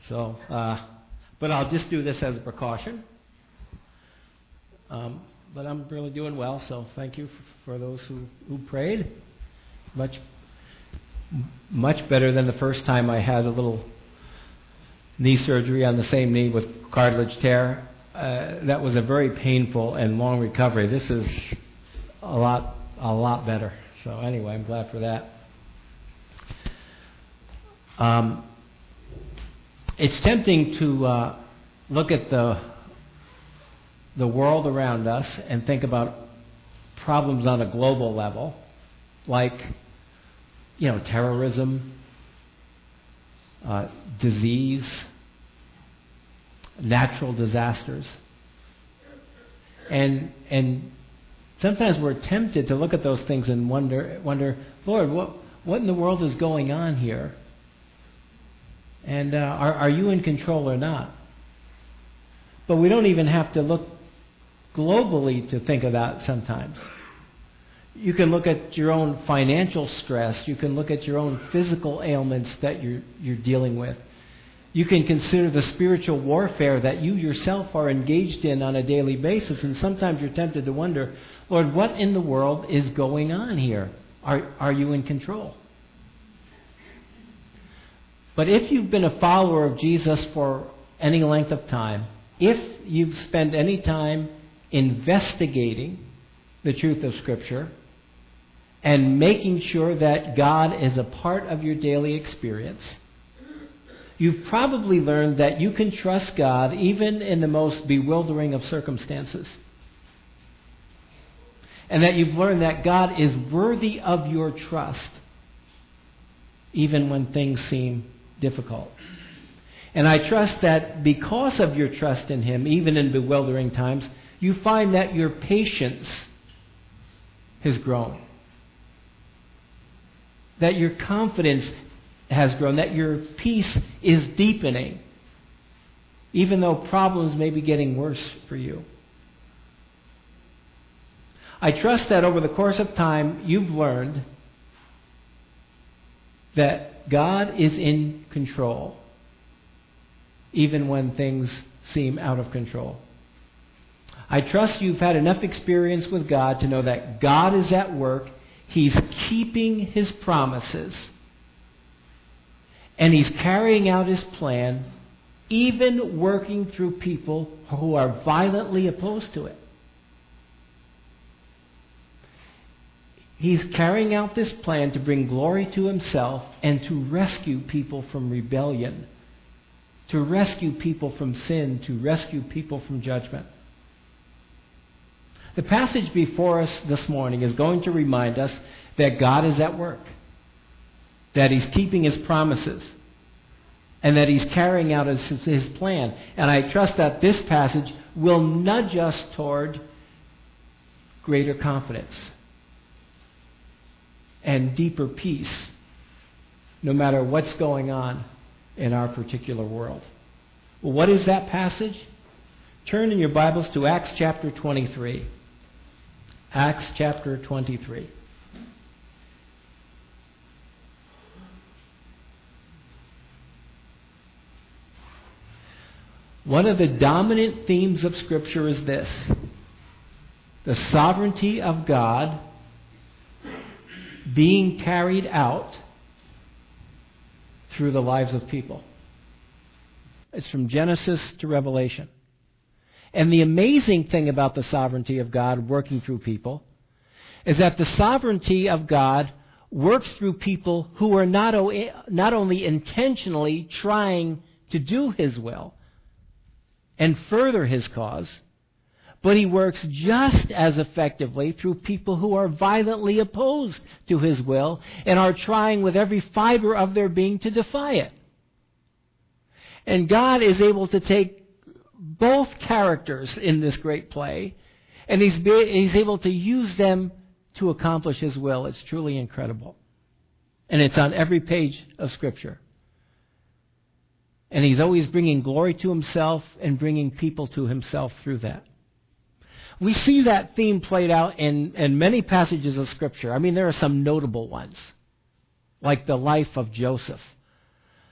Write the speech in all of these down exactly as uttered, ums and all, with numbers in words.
So, uh, but I'll just do this as a precaution. Um, but I'm really doing well, so thank you for, for those who, who prayed. Much, much better than the first time I had a little knee surgery on the same knee with cartilage tear. Uh, that was a very painful and long recovery. This is a lot, a lot better. So anyway, I'm glad for that. Um, it's tempting to uh, look at the the world around us and think about problems on a global level, like, you know, terrorism, uh, disease, natural disasters. And and sometimes we're tempted to look at those things and wonder, wonder, Lord, what what in the world is going on here? And uh, are are you in control or not? But we don't even have to look globally to think of that sometimes. You can look at your own financial stress. You can look at your own physical ailments that you're you're dealing with. You can consider the spiritual warfare that you yourself are engaged in on a daily basis, and sometimes you're tempted to wonder, Lord, what in the world is going on here? Are are you in control? But if you've been a follower of Jesus for any length of time, if you've spent any time investigating the truth of Scripture and making sure that God is a part of your daily experience, you've probably learned that you can trust God even in the most bewildering of circumstances. And that you've learned that God is worthy of your trust even when things seem difficult. And I trust that because of your trust in Him, even in bewildering times, you find that your patience has grown. That your confidence has grown. That your peace is deepening. Even though problems may be getting worse for you. I trust that over the course of time, you've learned that God is in control, even when things seem out of control. I trust you've had enough experience with God to know that God is at work. He's keeping His promises. And He's carrying out His plan, even working through people who are violently opposed to it. He's carrying out this plan to bring glory to Himself and to rescue people from rebellion, to rescue people from sin, to rescue people from judgment. The passage before us this morning is going to remind us that God is at work, that He's keeping His promises, and that He's carrying out His, His plan. And I trust that this passage will nudge us toward greater confidence and deeper peace, no matter what's going on in our particular world. Well, what is that passage? Turn in your Bibles to Acts chapter twenty-three. Acts chapter twenty-three. One of the dominant themes of Scripture is this: the sovereignty of God being carried out through the lives of people. It's from Genesis to Revelation. And the amazing thing about the sovereignty of God working through people is that the sovereignty of God works through people who are not, o- not only intentionally trying to do His will and further His cause, but He works just as effectively through people who are violently opposed to His will and are trying with every fiber of their being to defy it. And God is able to take both characters in this great play, and He's, be, he's able to use them to accomplish His will. It's truly incredible. And it's on every page of Scripture. And He's always bringing glory to Himself and bringing people to Himself through that. We see that theme played out in, in many passages of Scripture. I mean, there are some notable ones, like the life of Joseph.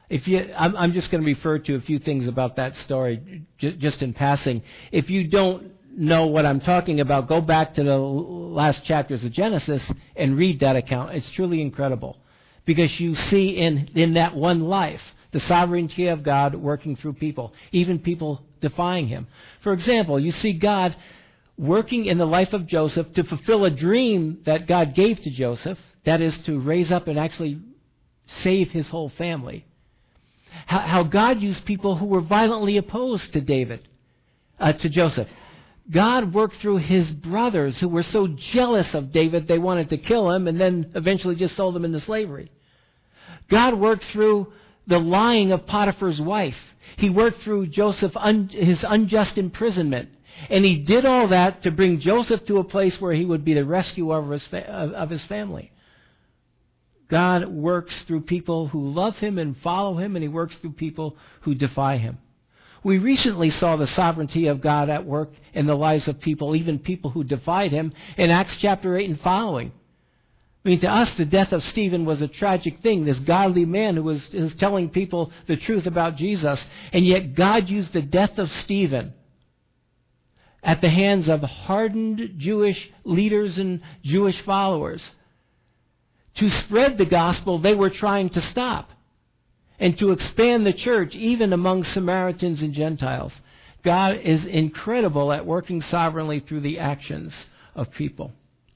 If you, I'm, I'm just going to refer to a few things about that story j- just in passing. If you don't know what I'm talking about, go back to the last chapters of Genesis and read that account. It's truly incredible because you see in, in that one life the sovereignty of God working through people, even people defying him. For example, you see God working in the life of Joseph to fulfill a dream that God gave to Joseph, that is to raise up and actually save his whole family. How, how God used people who were violently opposed to David, uh, to Joseph. God worked through his brothers who were so jealous of David they wanted to kill him and then eventually just sold him into slavery. God worked through the lying of Potiphar's wife. He worked through Joseph, un, his unjust imprisonment. And he did all that to bring Joseph to a place where he would be the rescuer of his, fa- of his family. God works through people who love him and follow him, and he works through people who defy him. We recently saw the sovereignty of God at work in the lives of people, even people who defied him, in Acts chapter eight and following. I mean, to us, the death of Stephen was a tragic thing. This godly man who was, who was telling people the truth about Jesus, and yet God used the death of Stephen at the hands of hardened Jewish leaders and Jewish followers to spread the gospel they were trying to stop and to expand the church even among Samaritans and Gentiles. God is incredible at working sovereignly through the actions of people.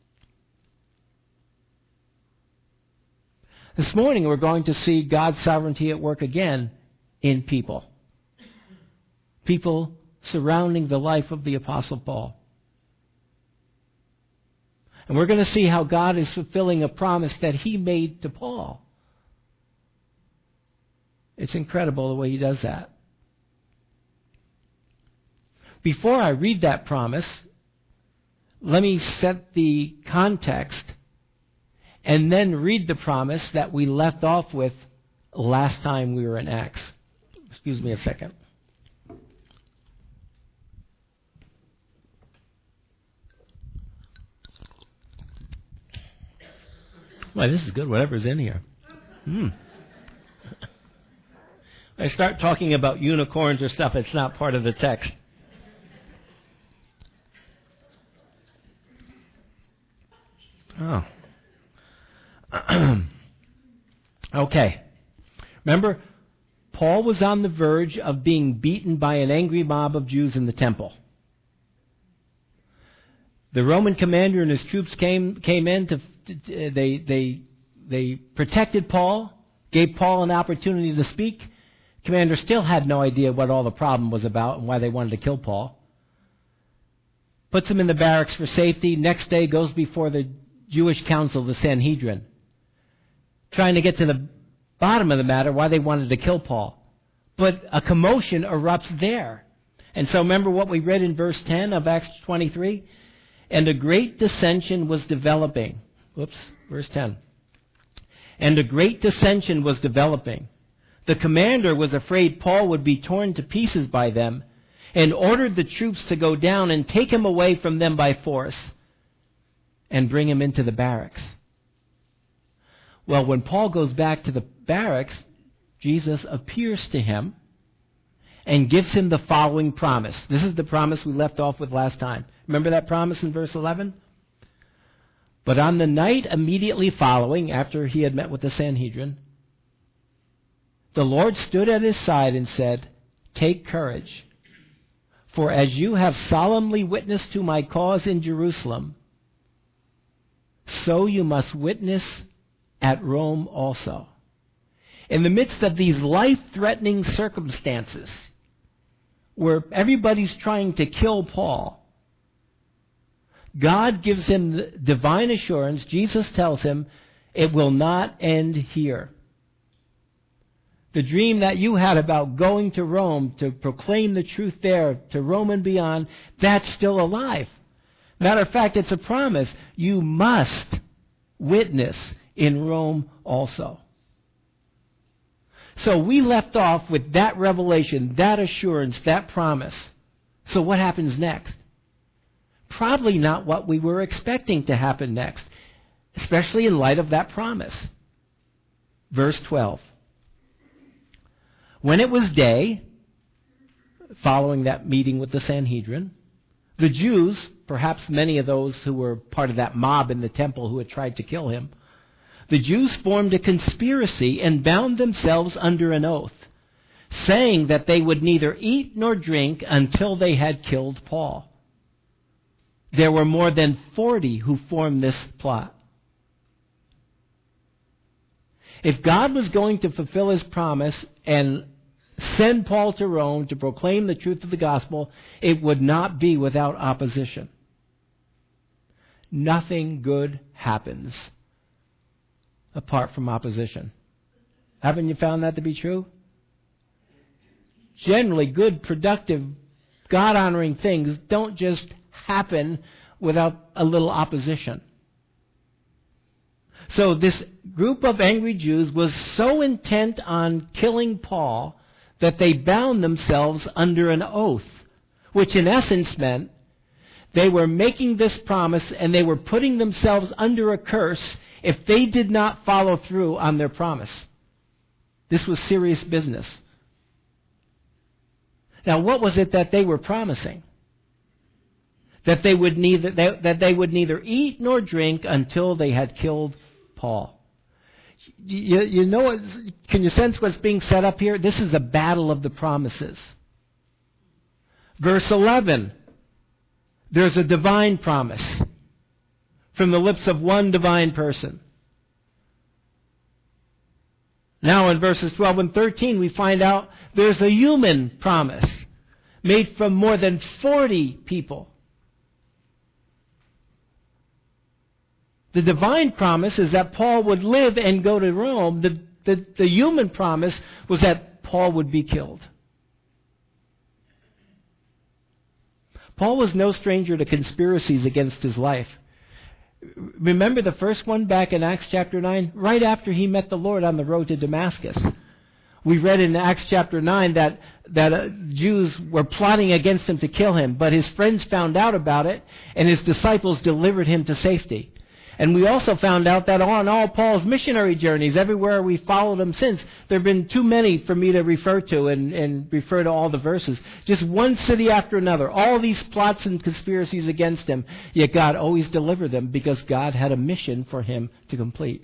This morning we're going to see God's sovereignty at work again in people. People surrounding the life of the Apostle Paul. And we're going to see how God is fulfilling a promise that he made to Paul. It's incredible the way he does that. Before I read that promise, let me set the context and then read the promise that we left off with last time we were in Acts. Excuse me a second. Well, this is good, whatever's in here. Hmm. I start talking about unicorns or stuff, it's not part of the text. Oh. Okay. Remember, Paul was on the verge of being beaten by an angry mob of Jews in the temple. The Roman commander and his troops came came in to they they they protected Paul, gave Paul an opportunity to speak. Commander still had no idea what all the problem was about and why they wanted to kill Paul. Puts him in the barracks for safety. Next day goes before the Jewish council, the Sanhedrin, trying to get to the bottom of the matter, why they wanted to kill Paul. But a commotion erupts there. And so remember what we read in verse ten of Acts twenty-three? And a great dissension was developing. Whoops, verse ten. And a great dissension was developing. The commander was afraid Paul would be torn to pieces by them and ordered the troops to go down and take him away from them by force and bring him into the barracks. Well, when Paul goes back to the barracks, Jesus appears to him and gives him the following promise. This is the promise we left off with last time. Remember that promise in verse eleven? But on the night immediately following, after he had met with the Sanhedrin, the Lord stood at his side and said, "Take courage, for as you have solemnly witnessed to my cause in Jerusalem, so you must witness at Rome also." In the midst of these life-threatening circumstances, where everybody's trying to kill Paul, God gives him the divine assurance. Jesus tells him, it will not end here. The dream that you had about going to Rome to proclaim the truth there, to Rome and beyond, that's still alive. Matter of fact, it's a promise. You must witness in Rome also. So we left off with that revelation, that assurance, that promise. So what happens next? Probably not what we were expecting to happen next, especially in light of that promise. Verse twelve. When it was day, following that meeting with the Sanhedrin, the Jews, perhaps many of those who were part of that mob in the temple who had tried to kill him, the Jews formed a conspiracy and bound themselves under an oath, saying that they would neither eat nor drink until they had killed Paul. There were more than forty who formed this plot. If God was going to fulfill his promise and send Paul to Rome to proclaim the truth of the gospel, it would not be without opposition. Nothing good happens apart from opposition. Haven't you found that to be true? Generally, good, productive, God-honoring things don't just happen without a little opposition. So this group of angry Jews was so intent on killing Paul that they bound themselves under an oath, which in essence meant they were making this promise and they were putting themselves under a curse if they did not follow through on their promise. This was serious business. Now, what was it that they were promising? That they would neither they, that they would neither eat nor drink until they had killed Paul. You, you know, can you sense what's being set up here? This is a battle of the promises. Verse eleven, there's a divine promise from the lips of one divine person. Now in verses twelve and thirteen, we find out there's a human promise made from more than forty people. The divine promise is that Paul would live and go to Rome. The, the, the human promise was that Paul would be killed. Paul was no stranger to conspiracies against his life. Remember the first one back in Acts chapter nine? Right after he met the Lord on the road to Damascus. We read in Acts chapter nine that, that uh, Jews were plotting against him to kill him, but his friends found out about it, and his disciples delivered him to safety. And we also found out that on all Paul's missionary journeys, everywhere we followed him since, there have been too many for me to refer to and, and refer to all the verses. Just one city after another, all these plots and conspiracies against him, yet God always delivered them because God had a mission for him to complete.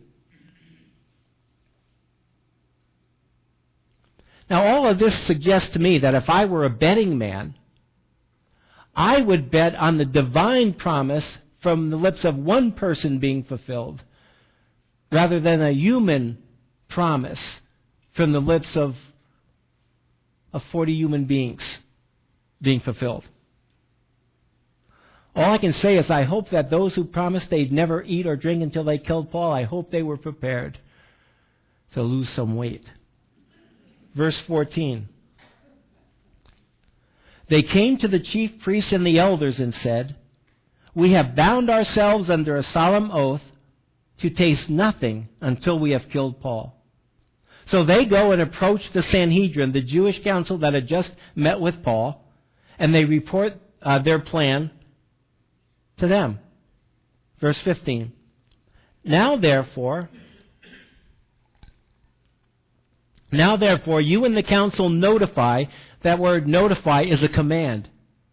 Now, all of this suggests to me that if I were a betting man, I would bet on the divine promise from the lips of one person being fulfilled, rather than a human promise from the lips of, of forty human beings being fulfilled. All I can say is I hope that those who promised they'd never eat or drink until they killed Paul, I hope they were prepared to lose some weight. Verse fourteen. They came to the chief priests and the elders and said, "We have bound ourselves under a solemn oath to taste nothing until we have killed Paul." So they go and approach the Sanhedrin, the Jewish council that had just met with Paul, and they report uh, their plan to them. Verse fifteen. Now therefore, now therefore, you and the council notify. That word notify is a command.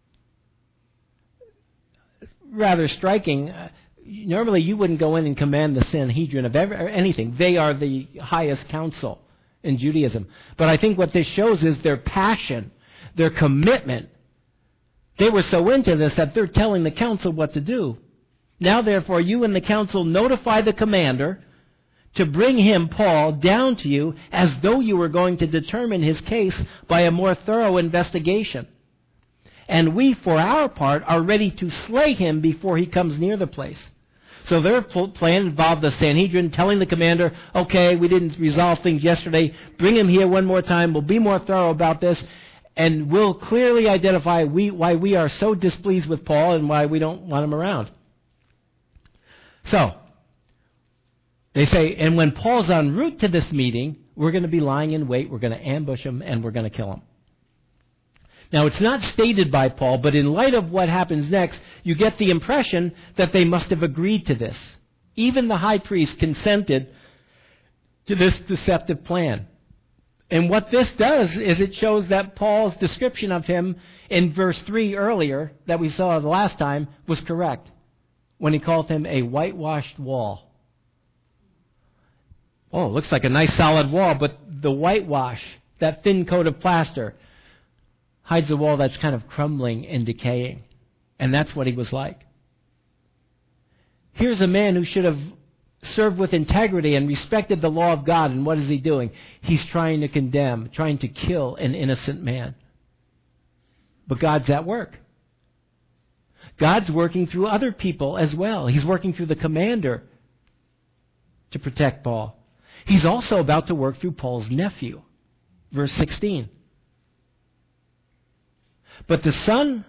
Rather striking. Uh, normally you wouldn't go in and command the Sanhedrin of ever, anything. They are the highest council in Judaism. But I think what this shows is their passion, their commitment. They were so into this that they're telling the council what to do. Now therefore you and the council notify the commander to bring him, Paul, down to you as though you were going to determine his case by a more thorough investigation. And we, for our part, are ready to slay him before he comes near the place. So their plan involved the Sanhedrin telling the commander, okay, we didn't resolve things yesterday. Bring him here one more time. We'll be more thorough about this. And we'll clearly identify we, why we are so displeased with Paul and why we don't want him around. So, they say, and when Paul's en route to this meeting, we're going to be lying in wait, we're going to ambush him, and we're going to kill him. Now, it's not stated by Paul, but in light of what happens next, you get the impression that they must have agreed to this. Even the high priest consented to this deceptive plan. And what this does is it shows that Paul's description of him in verse three earlier that we saw the last time was correct when he called him a whitewashed wall. Oh, it looks like a nice solid wall, but the whitewash, that thin coat of plaster, hides a wall that's kind of crumbling and decaying. And that's what he was like. Here's a man who should have served with integrity and respected the law of God, and what is he doing? He's trying to condemn, trying to kill an innocent man. But God's at work. God's working through other people as well. He's working through the commander to protect Paul. He's also about to work through Paul's nephew. Verse sixteen. But the son,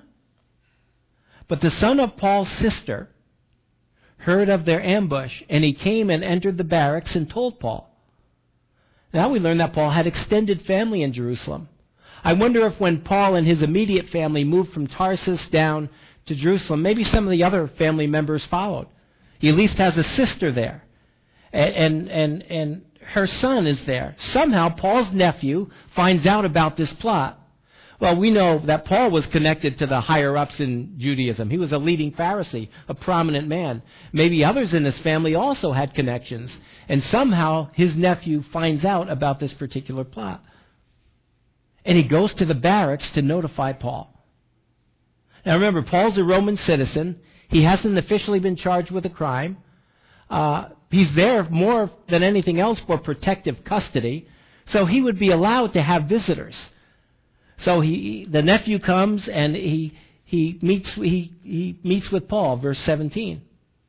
but the son of Paul's sister heard of their ambush, and he came and entered the barracks and told Paul. Now we learn that Paul had extended family in Jerusalem. I wonder if when Paul and his immediate family moved from Tarsus down to Jerusalem, maybe some of the other family members followed. He at least has a sister there. And, and, and, and her son is there. Somehow Paul's nephew finds out about this plot. Well, we know that Paul was connected to the higher-ups in Judaism. He was a leading Pharisee, a prominent man. Maybe others in his family also had connections. And somehow his nephew finds out about this particular plot. And he goes to the barracks to notify Paul. Now remember, Paul's a Roman citizen. He hasn't officially been charged with a crime. Uh, he's there more than anything else for protective custody. So he would be allowed to have visitors. So he, the nephew comes and he he meets he, he meets with Paul, verse seventeen.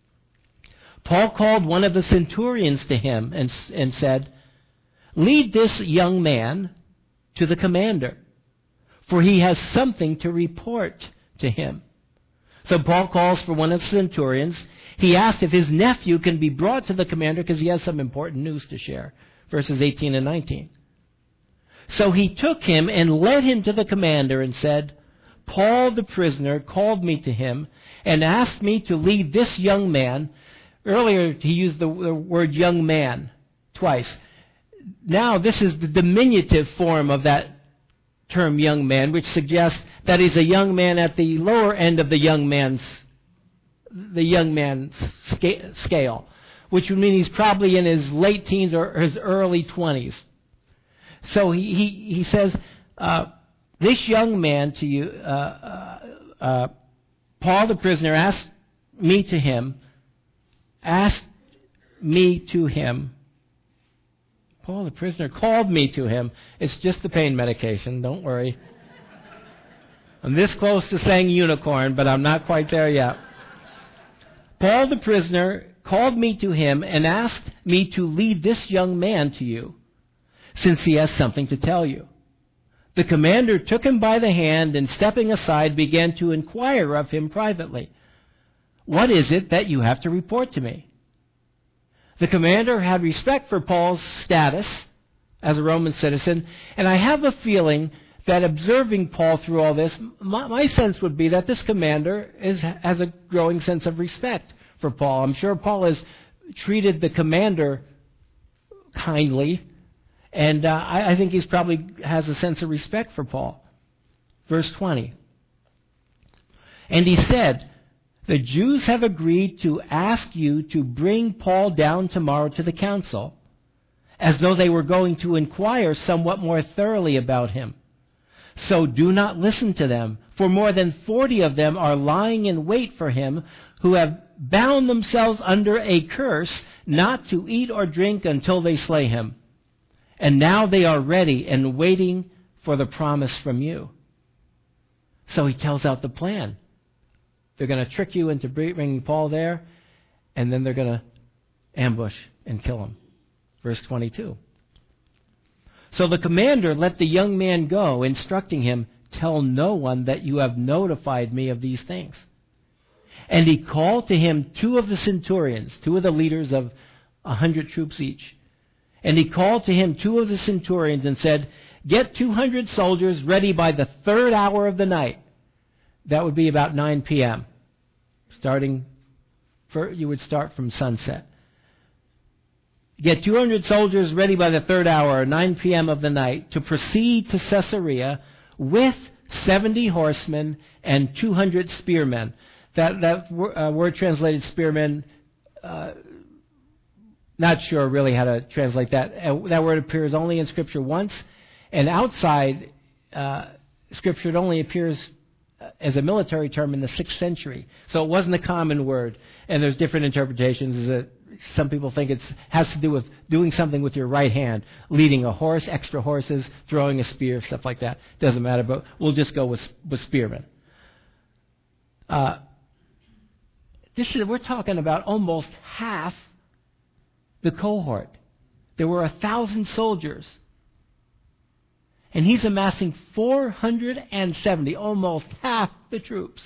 Paul called one of the centurions to him and, and said, "Lead this young man to the commander, for he has something to report to him." So Paul calls for one of the centurions. He asks if his nephew can be brought to the commander because he has some important news to share. Verses eighteen and nineteen. So he took him and led him to the commander and said, "Paul the prisoner called me to him and asked me to lead this young man." Earlier he used the word young man twice. Now this is the diminutive form of that term young man, which suggests that he's a young man at the lower end of the young man's the young man's sca- scale, which would mean he's probably in his late teens or his early twenties. So he, he, he says, uh, this young man to you, uh, uh, uh, Paul the prisoner asked me to him, asked me to him, Paul the prisoner called me to him. It's just the pain medication, don't worry. I'm this close to saying unicorn, but I'm not quite there yet. Paul the prisoner called me to him and asked me to lead this young man to you, since he has something to tell you. The commander took him by the hand and, stepping aside, began to inquire of him privately. "What is it that you have to report to me?" The commander had respect for Paul's status as a Roman citizen, and I have a feeling that observing Paul through all this, my, my sense would be that this commander is, has a growing sense of respect for Paul. I'm sure Paul has treated the commander kindly, and uh, I, I think he's probably has a sense of respect for Paul. Verse twenty. And he said, "The Jews have agreed to ask you to bring Paul down tomorrow to the council, as though they were going to inquire somewhat more thoroughly about him. So do not listen to them, for more than forty of them are lying in wait for him, who have bound themselves under a curse not to eat or drink until they slay him. And now they are ready and waiting for the promise from you." So he tells out the plan. They're going to trick you into bringing Paul there, and then they're going to ambush and kill him. Verse twenty-two. So the commander let the young man go, instructing him, "Tell no one that you have notified me of these things." And he called to him two of the centurions, two of the leaders of a hundred troops each. And he called to him two of the centurions and said, "Get two hundred soldiers ready by the third hour of the night." That would be about nine p.m. Starting, for, you would start from sunset. get two hundred soldiers ready by the third hour, nine p.m. of the night, to proceed to Caesarea with seventy horsemen and two hundred spearmen. That, that uh, word translated spearmen, uh, not sure really how to translate that. Uh, that word appears only in Scripture once, and outside uh, Scripture it only appears as a military term in the sixth century. So it wasn't a common word, and there's different interpretations. That some people think it has to do with doing something with your right hand, leading a horse, extra horses, throwing a spear, stuff like that. Doesn't matter, but we'll just go with, with spearmen. Uh, this is, we're talking about almost half the cohort. There were a thousand soldiers. And he's amassing four hundred seventy, almost half the troops,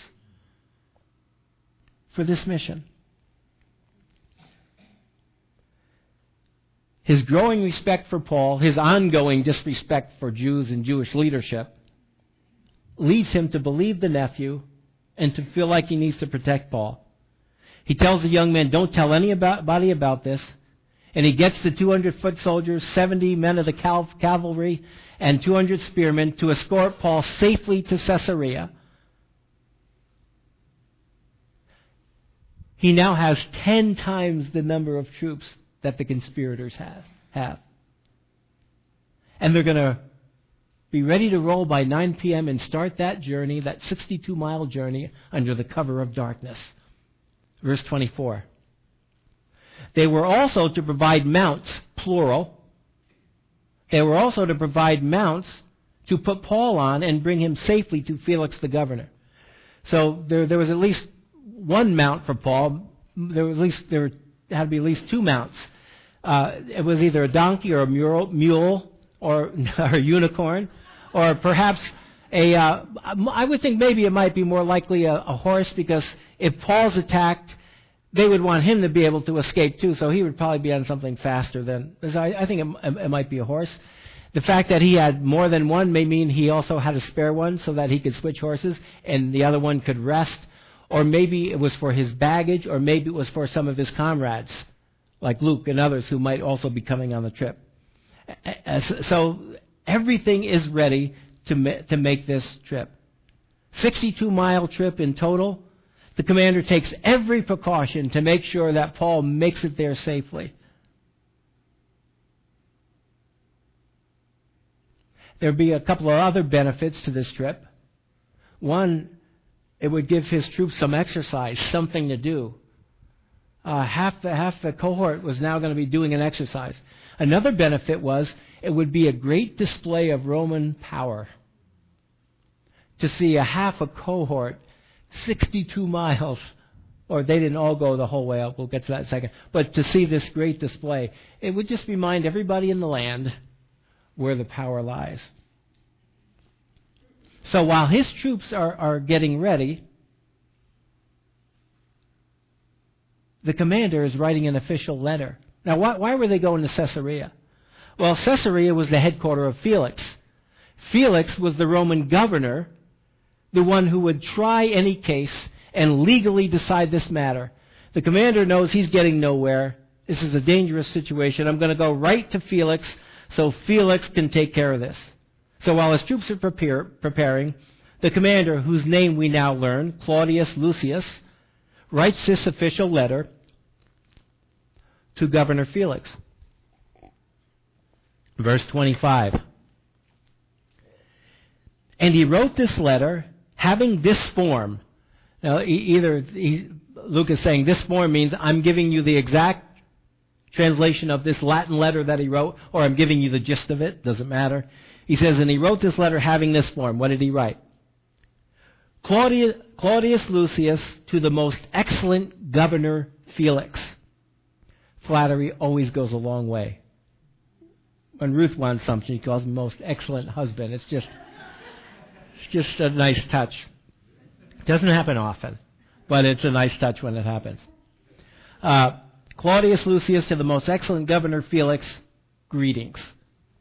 for this mission. His growing respect for Paul, his ongoing disrespect for Jews and Jewish leadership, leads him to believe the nephew and to feel like he needs to protect Paul. He tells the young man, don't tell anybody about this. And he gets the two hundred foot soldiers, seventy men of the cal- cavalry, and two hundred spearmen to escort Paul safely to Caesarea. He now has ten times the number of troops that the conspirators have. have. And they're going to be ready to roll by nine p.m. and start that journey, that sixty-two mile journey, under the cover of darkness. Verse twenty-four. They were also to provide mounts, plural. They were also to provide mounts to put Paul on and bring him safely to Felix the governor. So there, there was at least one mount for Paul. There was at least there had to be at least two mounts. Uh, it was either a donkey or a mule, mule or, or a unicorn, or perhaps a. Uh, I would think maybe it might be more likely a, a horse, because if Paul's attacked, they would want him to be able to escape too, so he would probably be on something faster than... I, I think it, it might be a horse. The fact that he had more than one may mean he also had a spare one so that he could switch horses and the other one could rest. Or maybe it was for his baggage, or maybe it was for some of his comrades, like Luke and others who might also be coming on the trip. So everything is ready to, ma- to make this trip. sixty-two mile trip in total. The commander takes every precaution to make sure that Paul makes it there safely. There'd be a couple of other benefits to this trip. One, it would give his troops some exercise, something to do. Uh, half the half the cohort was now going to be doing an exercise. Another benefit was it would be a great display of Roman power to see a half a cohort sixty-two miles, or they didn't all go the whole way up, we'll get to that in a second, but to see this great display, it would just remind everybody in the land where the power lies. So while his troops are, are getting ready, the commander is writing an official letter. Now, why, why were they going to Caesarea? Well, Caesarea was the headquarters of Felix. Felix was the Roman governor, the one who would try any case and legally decide this matter. The commander knows he's getting nowhere. This is a dangerous situation. I'm going to go right to Felix so Felix can take care of this. So while his troops are prepare, preparing, the commander, whose name we now learn, Claudius Lucius, writes this official letter to Governor Felix. Verse twenty-five. And he wrote this letter having this form. Now, either he, Luke is saying this form means I'm giving you the exact translation of this Latin letter that he wrote, or I'm giving you the gist of it. Doesn't matter. He says, and he wrote this letter having this form. What did he write? Claudius, Claudius Lucius to the most excellent Governor Felix. Flattery always goes a long way. When Ruth wants something, she calls him most excellent husband. It's just... It's just a nice touch. It doesn't happen often, but it's a nice touch when it happens. Uh, Claudius Lucius to the most excellent Governor Felix, greetings.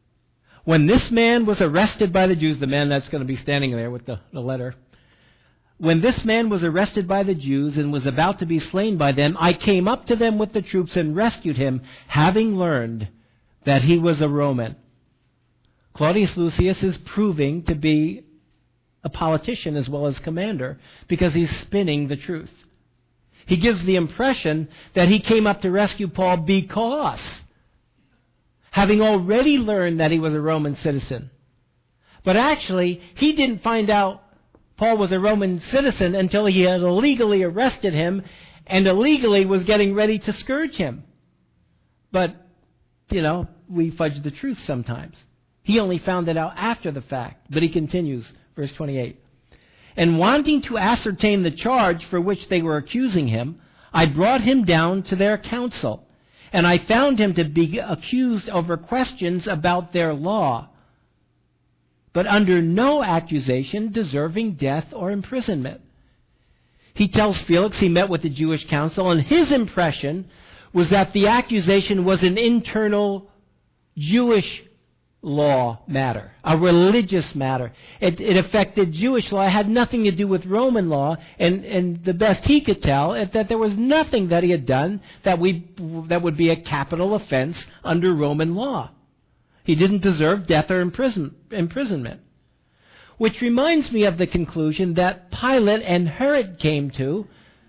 When this man was arrested by the Jews, the man that's going to be standing there with the, the letter, when this man was arrested by the Jews and was about to be slain by them, I came up to them with the troops and rescued him, having learned that he was a Roman. Claudius Lucius is proving to be a politician as well as commander because he's spinning the truth. He gives the impression that he came up to rescue Paul because, having already learned that he was a Roman citizen. But actually, he didn't find out Paul was a Roman citizen until he had illegally arrested him and illegally was getting ready to scourge him. But, you know, we fudge the truth sometimes. He only found it out after the fact. But he continues, verse twenty-eight. And wanting to ascertain the charge for which they were accusing him, I brought him down to their council. And I found him to be accused over questions about their law, but under no accusation deserving death or imprisonment. He tells Felix he met with the Jewish council, and his impression was that the accusation was an internal Jewish law matter, a religious matter. It, it affected Jewish law. It had nothing to do with Roman law, and, and the best he could tell is that there was nothing that he had done that, we, that would be a capital offense under Roman law. He didn't deserve death or imprison, imprisonment. Which reminds me of the conclusion that Pilate and Herod came to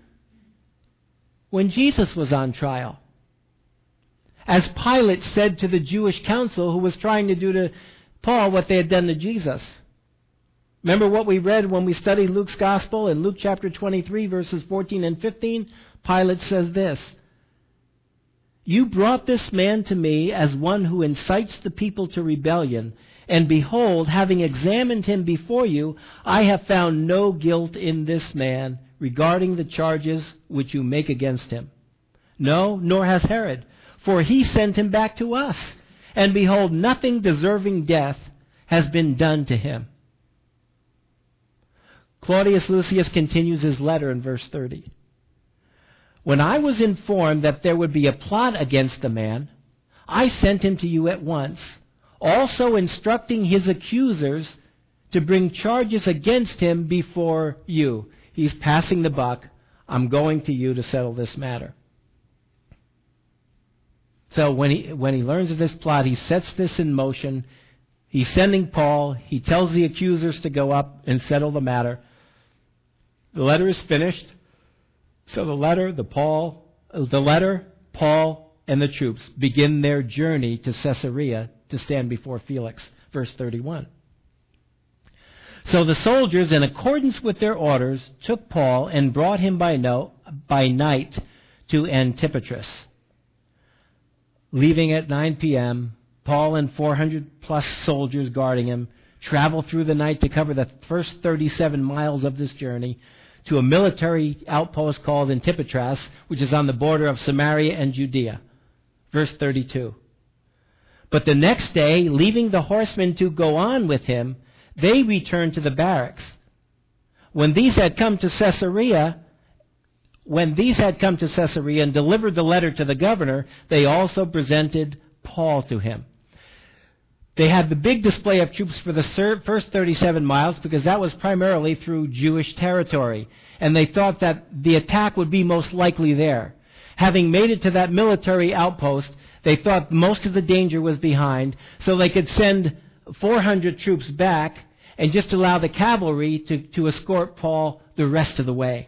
when Jesus was on trial. As Pilate said to the Jewish council who was trying to do to Paul what they had done to Jesus. Remember what we read when we studied Luke's Gospel in Luke chapter twenty-three, verses fourteen and fifteen? Pilate says this, "You brought this man to me as one who incites the people to rebellion, and behold, having examined him before you, I have found no guilt in this man regarding the charges which you make against him. No, nor has Herod, for he sent him back to us, and behold, nothing deserving death has been done to him." Claudius Lucius continues his letter in verse thirty. "When I was informed that there would be a plot against the man, I sent him to you at once, also instructing his accusers to bring charges against him before you." He's passing the buck. I'm going to you to settle this matter. So when he, when he learns of this plot, he sets this in motion. He's sending Paul. He tells the accusers to go up and settle the matter. The letter is finished. So the letter, the Paul, the letter, Paul, and the troops begin their journey to Caesarea to stand before Felix. Verse thirty-one. So the soldiers, in accordance with their orders, took Paul and brought him by, no, by night to Antipatris. Leaving at nine p.m., Paul and four hundred plus soldiers guarding him travel through the night to cover the first thirty-seven miles of this journey to a military outpost called Antipatris, which is on the border of Samaria and Judea. Verse thirty-two. But the next day, leaving the horsemen to go on with him, they returned to the barracks. When these had come to Caesarea, when these had come to Caesarea and delivered the letter to the governor, they also presented Paul to him. They had the big display of troops for the first thirty-seven miles because that was primarily through Jewish territory, and they thought that the attack would be most likely there. Having made it to that military outpost, they thought most of the danger was behind, so they could send four hundred troops back and just allow the cavalry to, to escort Paul the rest of the way.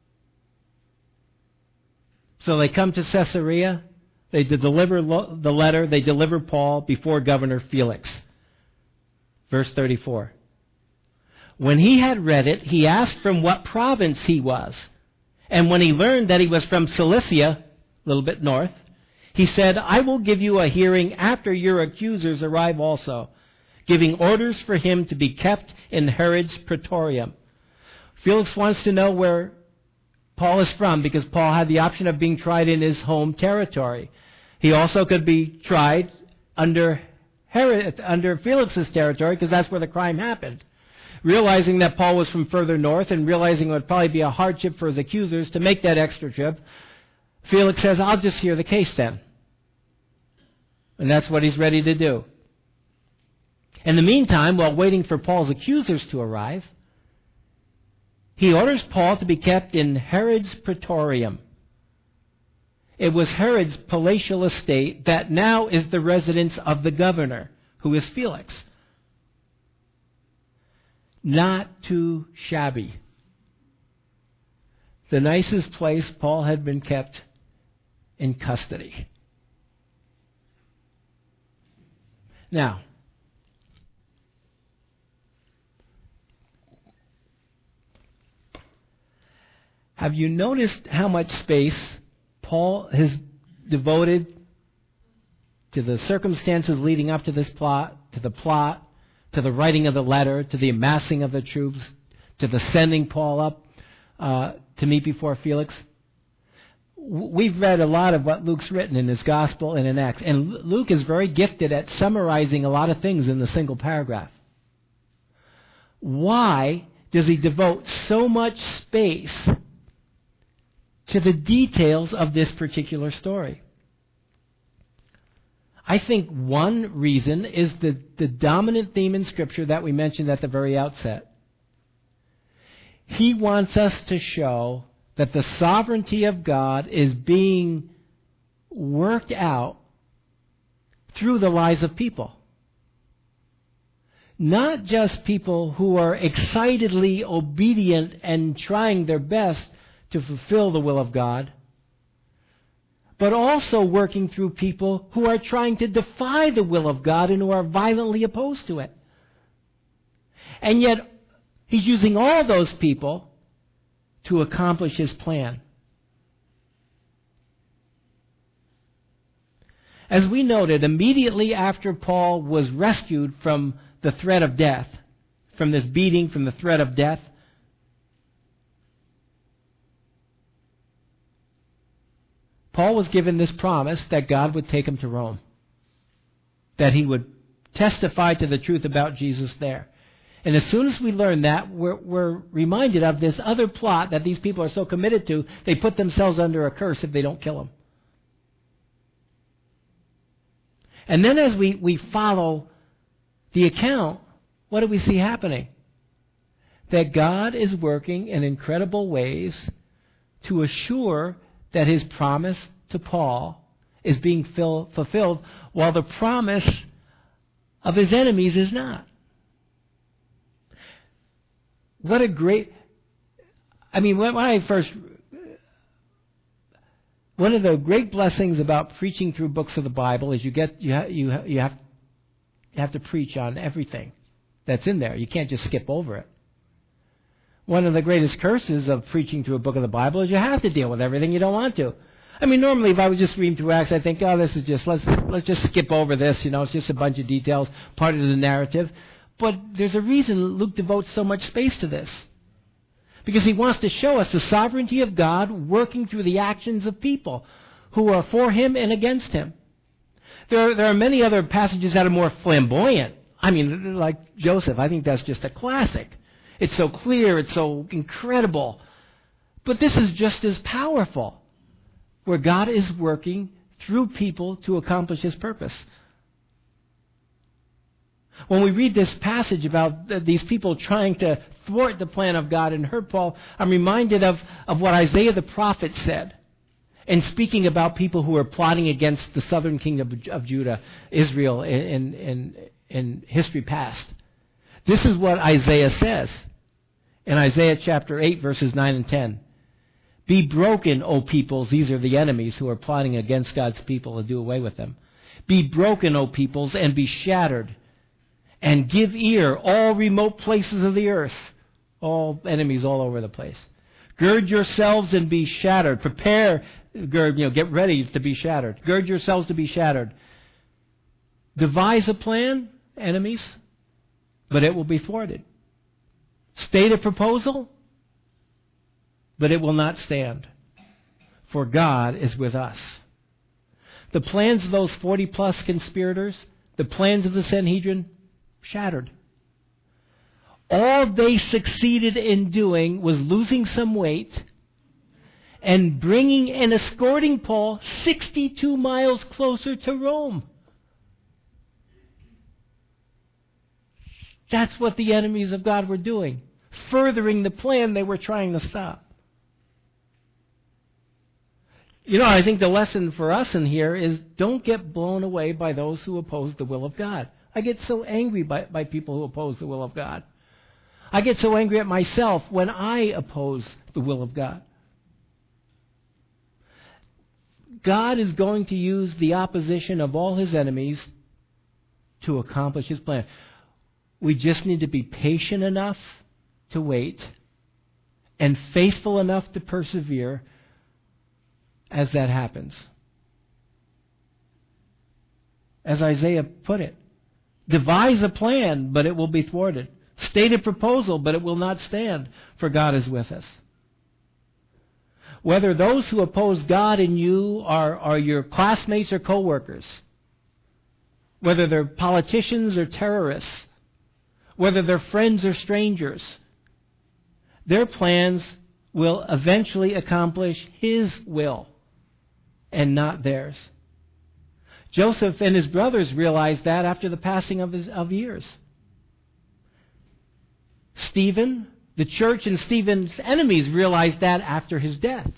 So they come to Caesarea. They deliver lo- the letter. They deliver Paul before Governor Felix. Verse thirty-four. When he had read it, he asked from what province he was. And when he learned that he was from Cilicia, a little bit north, he said, "I will give you a hearing after your accusers arrive also," giving orders for him to be kept in Herod's praetorium. Felix wants to know where Paul is from because Paul had the option of being tried in his home territory. He also could be tried under Herod, under Felix's territory because that's where the crime happened. Realizing that Paul was from further north and realizing it would probably be a hardship for his accusers to make that extra trip, Felix says, "I'll just hear the case then." And that's what he's ready to do. In the meantime, while waiting for Paul's accusers to arrive, he orders Paul to be kept in Herod's praetorium. It was Herod's palatial estate that now is the residence of the governor, who is Felix. Not too shabby. The nicest place Paul had been kept in custody. Now, have you noticed how much space Paul has devoted to the circumstances leading up to this plot, to the plot, to the writing of the letter, to the amassing of the troops, to the sending Paul up uh, to meet before Felix? We've read a lot of what Luke's written in his Gospel and in Acts, and Luke is very gifted at summarizing a lot of things in a single paragraph. Why does he devote so much space to the details of this particular story? I think one reason is the, the dominant theme in Scripture that we mentioned at the very outset. He wants us to show that the sovereignty of God is being worked out through the lives of people. Not just people who are excitedly obedient and trying their best to fulfill the will of God, but also working through people who are trying to defy the will of God and who are violently opposed to it. And yet, he's using all those people to accomplish his plan. As we noted, immediately after Paul was rescued from the threat of death, from this beating, from the threat of death, Paul was given this promise that God would take him to Rome, that he would testify to the truth about Jesus there. And as soon as we learn that, we're, we're reminded of this other plot that these people are so committed to, they put themselves under a curse if they don't kill him. And then as we, we follow the account, what do we see happening? That God is working in incredible ways to assure that his promise to Paul is being fill, fulfilled, while the promise of his enemies is not. What a great... I mean, when I first... One of the great blessings about preaching through books of the Bible is you get you ha, you ha, you have you have to preach on everything that's in there. You can't just skip over it. One of the greatest curses of preaching through a book of the Bible is you have to deal with everything you don't want to. I mean, normally if I was just reading through Acts, I think, oh, this is just, let's let's just skip over this, you know, it's just a bunch of details, part of the narrative. But there's a reason Luke devotes so much space to this. Because he wants to show us the sovereignty of God working through the actions of people who are for him and against him. There are, there are many other passages that are more flamboyant. I mean, like Joseph, I think that's just a classic. It's so clear, it's so incredible. But this is just as powerful, where God is working through people to accomplish his purpose. When we read this passage about these people trying to thwart the plan of God and hurt Paul, I'm reminded of, of what Isaiah the prophet said in speaking about people who are plotting against the southern kingdom of, of Judah, Israel, in, in, in history past. This is what Isaiah says in Isaiah chapter eight, verses nine and ten. Be broken, O peoples. These are the enemies who are plotting against God's people to do away with them. Be broken, O peoples, and be shattered. And give ear, all remote places of the earth. All enemies all over the place. Gird yourselves and be shattered. Prepare, gird, you know, get ready to be shattered. Gird yourselves to be shattered. Devise a plan, enemies, but it will be thwarted. State a proposal, but it will not stand. For God is with us. The plans of those forty plus conspirators, the plans of the Sanhedrin, shattered. All they succeeded in doing was losing some weight and bringing and escorting Paul sixty-two miles closer to Rome. That's what the enemies of God were doing. furthering the plan they were trying to stop. You know, I think the lesson for us in here is don't get blown away by those who oppose the will of God. I get so angry by, by people who oppose the will of God. I get so angry at myself when I oppose the will of God. God is going to use the opposition of all his enemies to accomplish his plan. We just need to be patient enough to wait and faithful enough to persevere as that happens. As Isaiah put it, devise a plan, but it will be thwarted. State a proposal, but it will not stand, for God is with us. Whether those who oppose God in you are, are your classmates or co-workers, whether they're politicians or terrorists, whether they're friends or strangers, their plans will eventually accomplish his will and not theirs. Joseph and his brothers realized that after the passing of, his, of years. Stephen, the church and Stephen's enemies realized that after his death.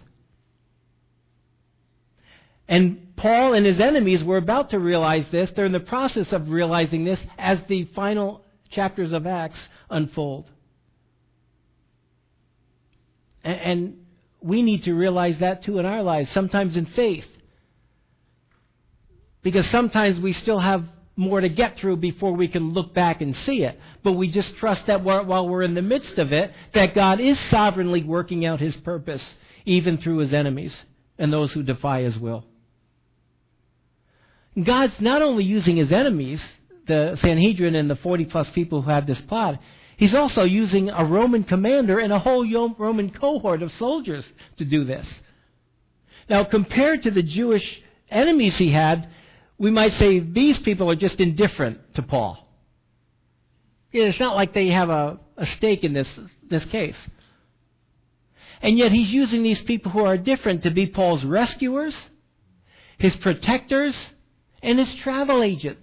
And Paul and his enemies were about to realize this. They're in the process of realizing this as the final chapters of Acts unfold. And, and we need to realize that too in our lives, sometimes in faith. Because sometimes we still have more to get through before we can look back and see it. But we just trust that while we're in the midst of it, that God is sovereignly working out his purpose, even through his enemies and those who defy his will. God's not only using his enemies, the Sanhedrin and the forty plus people who had this plot, he's also using a Roman commander and a whole Roman cohort of soldiers to do this. Now, compared to the Jewish enemies he had, we might say these people are just indifferent to Paul. It's not like they have a, a stake in this, this case. And yet he's using these people who are different to be Paul's rescuers, his protectors, and his travel agents.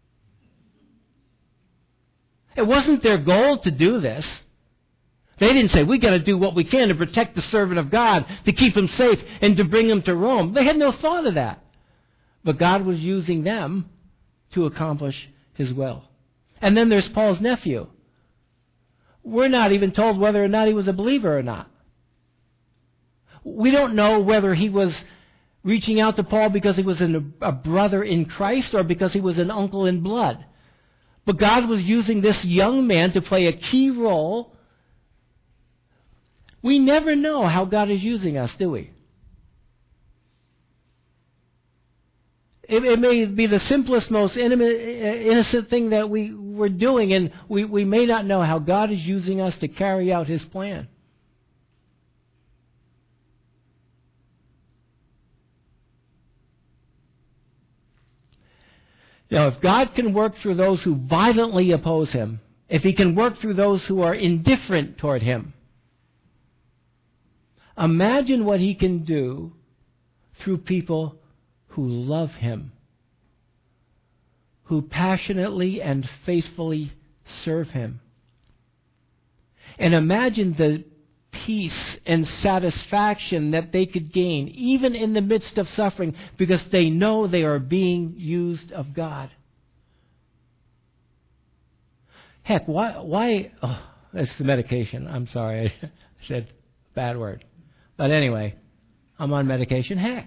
It wasn't their goal to do this. They didn't say, we got to do what we can to protect the servant of God, to keep him safe, and to bring him to Rome. They had no thought of that. But God was using them to accomplish his will. And then there's Paul's nephew. We're not even told whether or not he was a believer or not. We don't know whether he was reaching out to Paul because he was an, a brother in Christ or because he was an uncle in blood. But God was using this young man to play a key role. We never know how God is using us, do we? It, it may be the simplest, most intimate, innocent thing that we were doing, and we, we may not know how God is using us to carry out his plan. Now, if God can work through those who violently oppose him, if he can work through those who are indifferent toward him, imagine what he can do through people who love him, who passionately and faithfully serve him. And imagine the peace and satisfaction that they could gain, even in the midst of suffering, because they know they are being used of God. Heck, why, why, oh, that's the medication. I'm sorry, I said a bad word. But anyway, I'm on medication. Heck.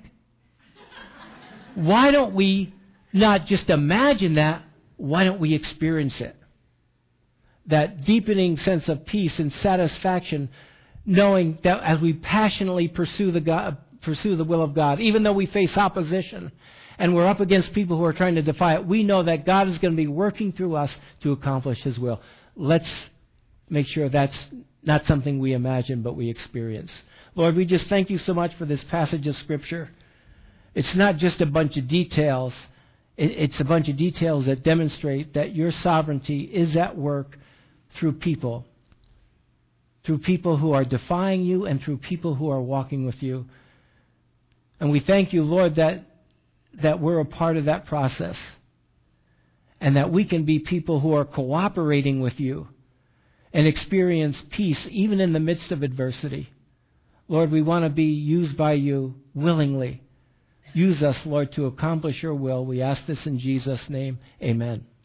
Why don't we not just imagine that, why don't we experience it? That deepening sense of peace and satisfaction, knowing that as we passionately pursue the God, pursue the will of God, even though we face opposition and we're up against people who are trying to defy it, we know that God is going to be working through us to accomplish his will. Let's make sure that's not something we imagine, but we experience. Lord, we just thank you so much for this passage of Scripture. It's not just a bunch of details. It's a bunch of details that demonstrate that your sovereignty is at work through people. Through people who are defying you and through people who are walking with you. And we thank you, Lord, that, that we're a part of that process. And that we can be people who are cooperating with you and experience peace even in the midst of adversity. Lord, we want to be used by you willingly. Use us, Lord, to accomplish your will. We ask this in Jesus' name. Amen.